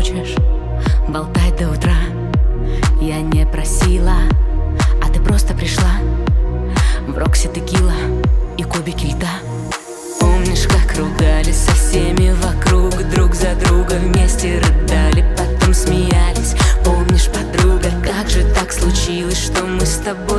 хочешь болтать до утра. Я не просила, а ты просто пришла. В Рокси текила и кубики льда. Помнишь, как ругались со всеми вокруг, друг за друга вместе рыдали, потом смеялись. Помнишь, подруга, как же так случилось, что мы с тобой